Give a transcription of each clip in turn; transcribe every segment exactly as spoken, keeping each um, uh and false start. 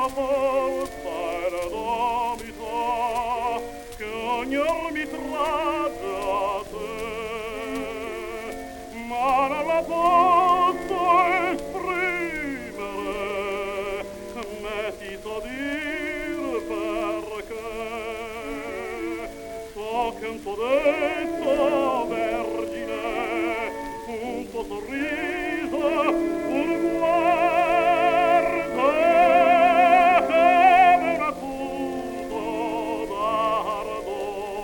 la forza e l'edomità che ogni or mi tragge a te, ma non la posso esprimere, né ti so dir perché. So che un tuo detto vergine, un tuo sorriso, un guardo come un acuto dardo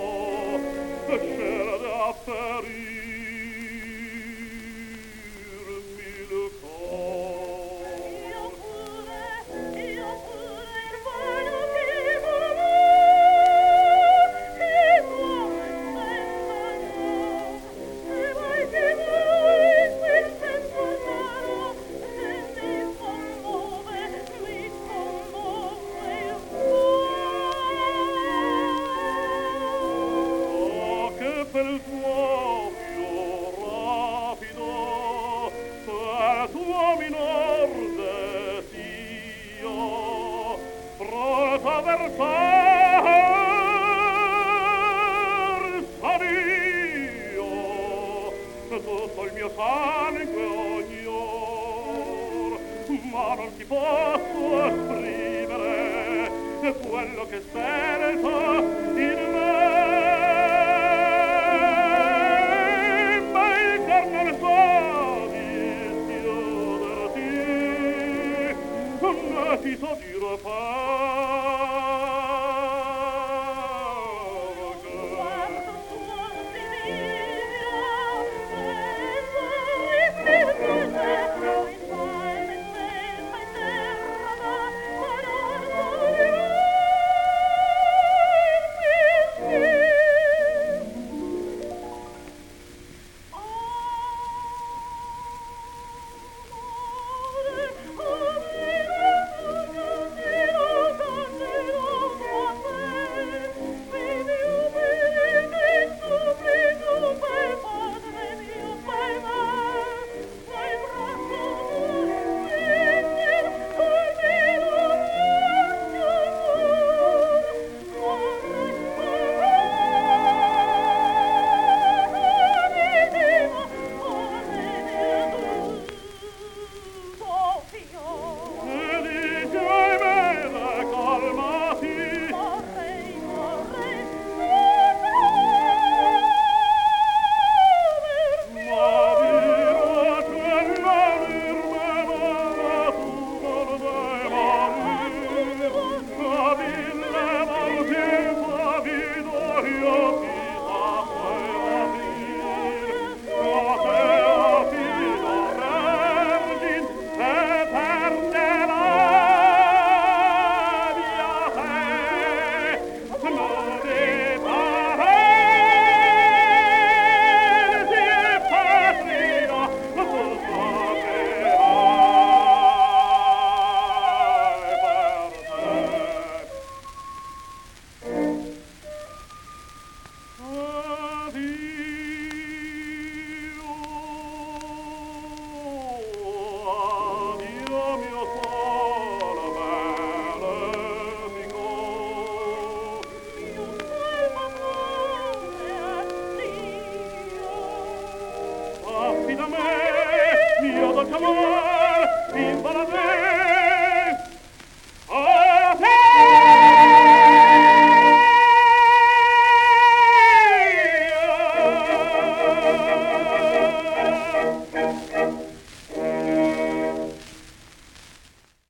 scende a ferirmi il cor. Io pure, io pure il vano che volò, che vuoi senza no, che vuoi che vuoi quel senso amaro che mi commuove, mi commuove il Oh, che per il tuo più rapido, per tuo minor desio, pronto per farsa Dio, tutto il mio sangue ogni or, ma non ti posso esprimere quello che sento in me. Ma il cor non so dischiuderti, né ti so dire perché. quanto tuo desiderio sempre riflette my time and man, my terra, my non morirò in Affida me, mio dolce amor, in